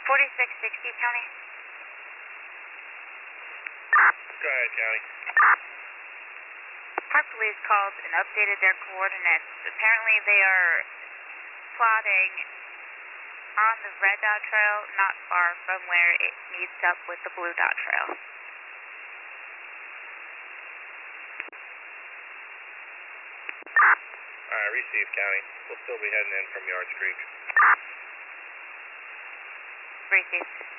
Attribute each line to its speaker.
Speaker 1: 4660, County.
Speaker 2: Go ahead, County.
Speaker 1: Park Police called and updated their coordinates. Apparently they are plotting on the Red Dot Trail, not far from where it meets up with the Blue Dot Trail.
Speaker 2: Alright, received, County. We'll still be heading in from Yards Creek.
Speaker 1: Received.